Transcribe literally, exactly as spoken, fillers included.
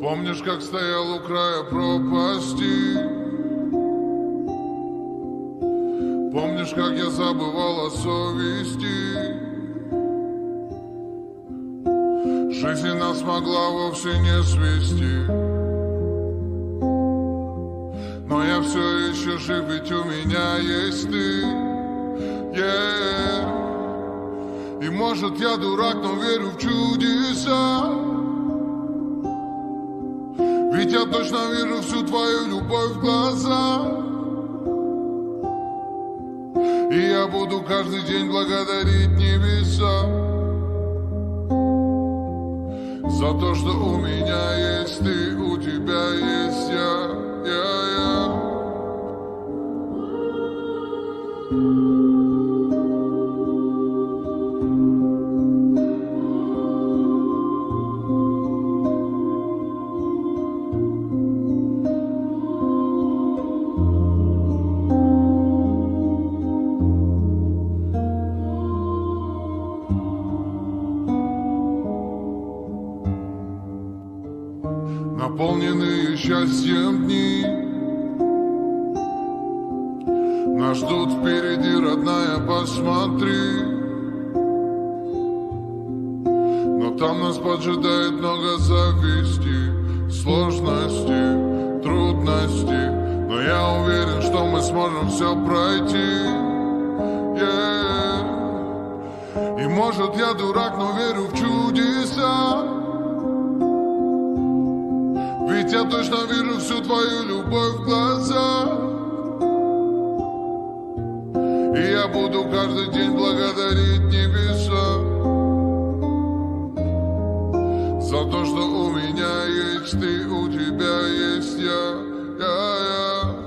Помнишь, как стоял у края пропасти? Помнишь, как я забывал о совести? Жизнь нас могла вовсе не свести, но я все еще жив, ведь у меня есть ты. Yeah. И может я дурак, но верю в чудеса, ведь я точно вижу всю твою любовь в глаза. И я буду каждый день благодарить небеса за то, что у меня есть ты, у тебя есть я, я, я. Наполненные счастьем дни нас ждут впереди, родная, посмотри. Но там нас поджидает много зависти, сложностей, трудностей. Но я уверен, что мы сможем все пройти. Yeah. И может я дурак, но верю в чудеса, ведь я точно вижу всю твою любовь в глаза. И я буду каждый день благодарить небеса за то, что у меня есть ты, у тебя есть я, я, я.